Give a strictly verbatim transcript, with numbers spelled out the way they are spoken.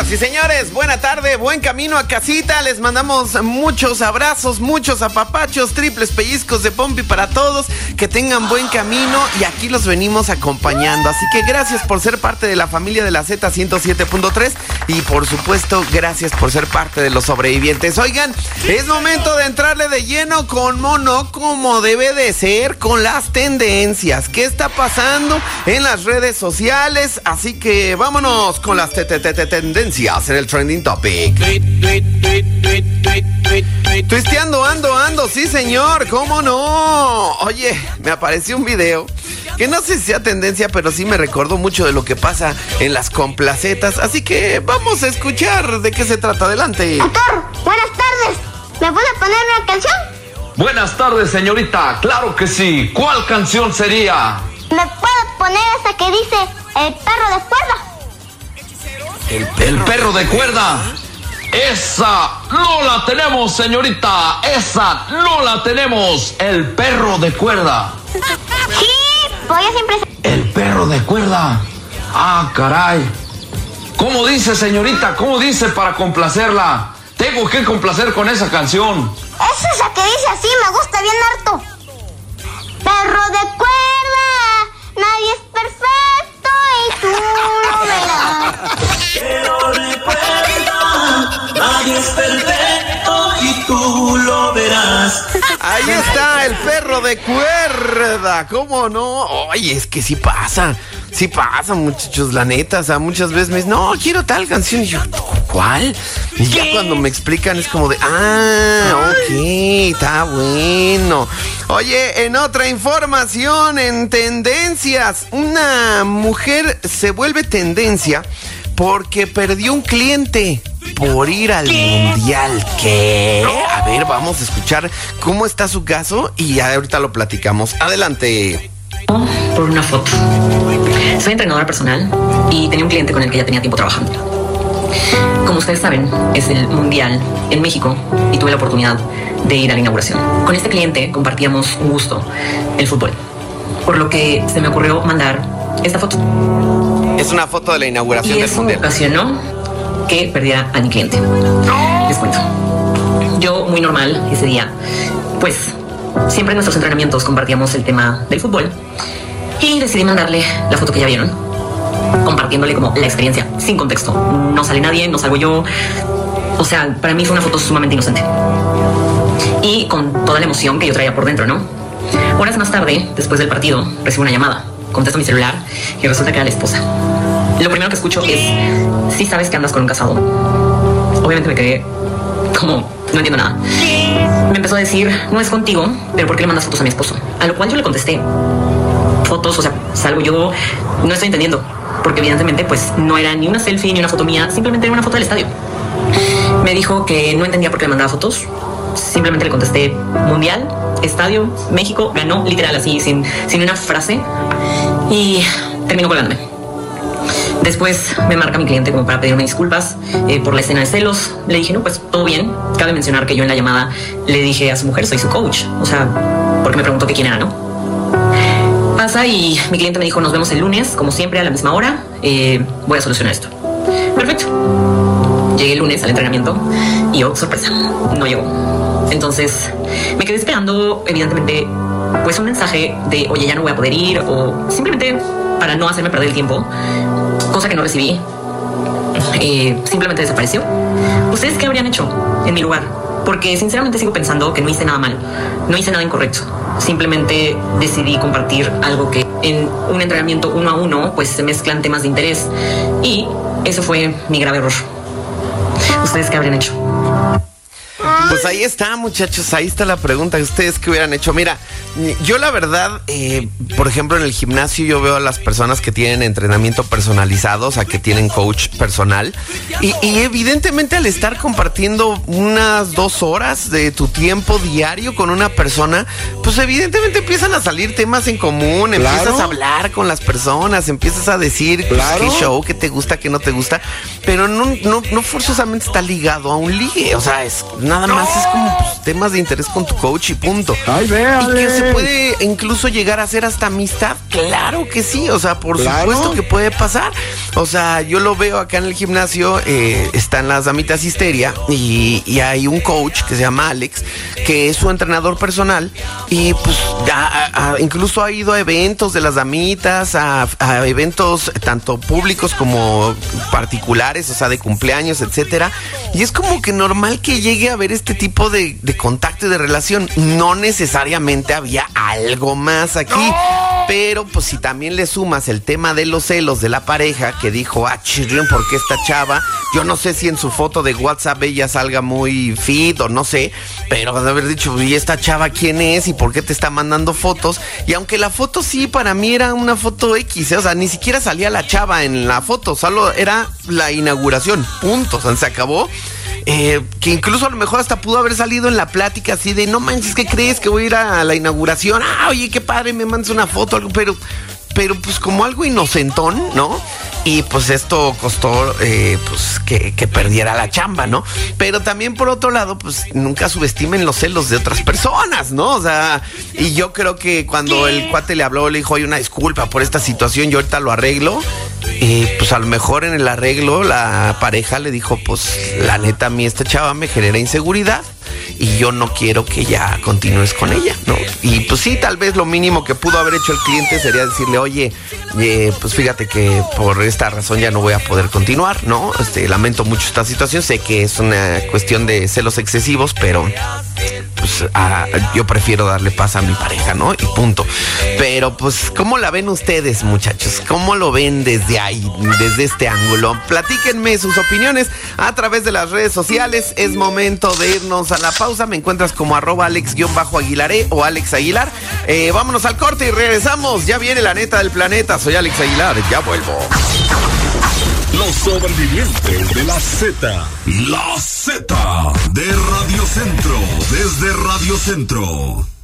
Señoras y señores, buena tarde, buen camino a casita. Les mandamos muchos abrazos, muchos apapachos, triples pellizcos de pompi para todos. Que tengan buen camino y aquí los venimos acompañando. Así que gracias por ser parte de la familia de la Z ciento siete punto tres y por supuesto, gracias por ser parte de los sobrevivientes. Oigan, es momento de entrarle de lleno con mono, como debe de ser, con las tendencias. ¿Qué está pasando en las redes sociales? Así que vámonos con las tendencias en el trending topic. Twisteando, ando, ando, sí señor, ¿cómo no? Oye, me apareció un video que no sé si sea tendencia, pero sí me recordó mucho de lo que pasa en las complacetas. Así que vamos a escuchar de qué se trata. Adelante. Doctor, buenas tardes. ¿Me puede poner una canción? Buenas tardes, señorita. Claro que sí. ¿Cuál canción sería? ¿Me puede poner esa que dice El perro de cuerda? El perro, el perro de cuerda. Esa no la tenemos, señorita. Esa no la tenemos. El perro de cuerda. Sí, voy a siempre... El perro de cuerda. Ah, caray. ¿Cómo dice, señorita? ¿Cómo dice para complacerla? Tengo que complacer con esa canción. Es esa que dice así, me gusta bien harto. Perro de cuerda, nadie es perfecto y tú lo verás. Pero recuerda, nadie es perfecto y tú lo verás. Ahí está el perro de cuerda, ¿cómo no? Oye, es que sí pasa, sí pasa, muchachos, la neta. O sea, muchas veces me dicen, no, quiero tal canción. Y yo, ¿cuál? Y ya cuando me explican es como de, ah, ok, está bueno. Oye, en otra información, en tendencias, una mujer se vuelve tendencia porque perdió un cliente por ir al mundial. ¿Qué? A ver, vamos a escuchar cómo está su caso y ahorita lo platicamos. Adelante. Por una foto. Soy entrenadora personal y tenía un cliente con el que ya tenía tiempo trabajando. Como ustedes saben, es el mundial en México y tuve la oportunidad de ir a la inauguración. Con este cliente compartíamos un gusto, el fútbol, por lo que se me ocurrió mandar esta foto. Es una foto de la inauguración y del eso mundial. Ocasionó que perdiera a mi cliente. Les cuento. Yo, muy normal ese día, pues siempre en nuestros entrenamientos compartíamos el tema del fútbol y decidí mandarle la foto que ya vieron, compartiéndole como la experiencia, sin contexto. No sale nadie, no salgo yo. O sea, para mí fue una foto sumamente inocente. Y con toda la emoción que yo traía por dentro, ¿no? Horas más tarde, después del partido, recibo una llamada. Contesto mi celular y resulta que era la esposa. Lo primero que escucho es, ¿sí sabes que andas con un casado? Obviamente me quedé como, no entiendo nada. Me empezó a decir, no es contigo, pero ¿por qué le mandas fotos a mi esposo? A lo cual yo le contesté, fotos, o sea, salgo yo, no estoy entendiendo. Porque evidentemente pues no era ni una selfie ni una foto mía, simplemente era una foto del estadio. Me dijo que no entendía por qué le mandaba fotos. Simplemente le contesté, mundial, estadio, México, ganó, literal así, sin, sin una frase. Y terminó colgándome. Después me marca mi cliente como para pedirme disculpas eh, por la escena de celos. Le dije, no, pues todo bien. Cabe mencionar que yo en la llamada le dije a su mujer, soy su coach. O sea, porque me preguntó que quién era, ¿no? Pasa y mi cliente me dijo, nos vemos el lunes, como siempre, a la misma hora. Eh, voy a solucionar esto. Perfecto. Llegué el lunes al entrenamiento y, oh, sorpresa, no llegó. Entonces me quedé esperando, evidentemente, pues un mensaje de, oye, ya no voy a poder ir, o simplemente para no hacerme perder el tiempo, cosa que no recibí. Eh, simplemente desapareció. ¿Ustedes qué habrían hecho en mi lugar? Porque sinceramente sigo pensando que no hice nada mal, no hice nada incorrecto. Simplemente decidí compartir algo que en un entrenamiento uno a uno pues se mezclan temas de interés y eso fue mi grave error. ¿Ustedes qué habrían hecho? Pues ahí está, muchachos, ahí está la pregunta. ¿Ustedes qué hubieran hecho? Mira, yo la verdad, eh, por ejemplo, en el gimnasio yo veo a las personas que tienen entrenamiento personalizado, o sea, que tienen coach personal. Y, y evidentemente al estar compartiendo unas dos horas de tu tiempo diario con una persona, pues evidentemente empiezan a salir temas en común, claro. Empiezas a hablar con las personas, empiezas a decir claro. pues, qué show, qué te gusta, qué no te gusta, pero no, no, no forzosamente está ligado a un ligue, o sea, es nada más es como pues, temas de interés con tu coach y punto. Ay, véale. Y que se puede incluso llegar a ser hasta amistad, claro que sí, o sea, por claro. supuesto que puede pasar. O sea, yo lo veo acá en el gimnasio, eh, están las damitas histeria y, y hay un coach que se llama Alex, que es su entrenador personal y pues ya a, a, incluso ha ido a eventos de las damitas, a, a eventos tanto públicos como particulares, o sea, de cumpleaños, etcétera. Y es como que normal que llegue a haber este tipo de, de contacto y de relación. No necesariamente había algo más aquí. ¡No! Pero pues si también le sumas el tema de los celos de la pareja, que dijo, ah, chirrión, ¿por qué esta chava? Yo no sé si en su foto de WhatsApp ella salga muy fit o no sé, pero de haber dicho, ¿y esta chava quién es? ¿Y por qué te está mandando fotos? Y aunque la foto sí, para mí era una foto X, ¿eh? O sea, ni siquiera salía la chava en la foto, solo era la inauguración, punto, o sea, se acabó. Eh, que incluso a lo mejor hasta pudo haber salido en la plática así de, no manches, ¿qué crees? Que voy a ir a la inauguración. Ah, oye, qué padre, me mandas una foto, algo, pero, pero pues como algo inocentón, ¿no? Y pues esto costó eh, pues que, que perdiera la chamba, ¿no? Pero también por otro lado, pues nunca subestimen los celos de otras personas, ¿no? O sea, y yo creo que cuando el cuate le habló, le dijo, oye, una disculpa por esta situación, yo ahorita lo arreglo. Y pues a lo mejor en el arreglo la pareja le dijo, pues la neta a mí esta chava me genera inseguridad y yo no quiero que ya continúes con ella, ¿no? Y pues sí, tal vez lo mínimo que pudo haber hecho el cliente sería decirle, oye, eh, pues fíjate que por esta razón ya no voy a poder continuar, ¿no? Este, lamento mucho esta situación, sé que es una cuestión de celos excesivos, pero pues a, yo prefiero darle paz a mi pareja, ¿no? Y punto. Pero pues, ¿cómo la ven ustedes, muchachos? ¿Cómo lo ven desde ahí, desde este ángulo? Platíquenme sus opiniones a través de las redes sociales. Es momento de irnos a la pausa. Me encuentras como arroba alex-aguilaré o Alex Aguilar. Eh, vámonos al corte y regresamos. Ya viene la neta del planeta. Soy Alex Aguilar. Ya vuelvo. Los sobrevivientes de la Z. La Z de Radio Centro. Desde Radio Centro.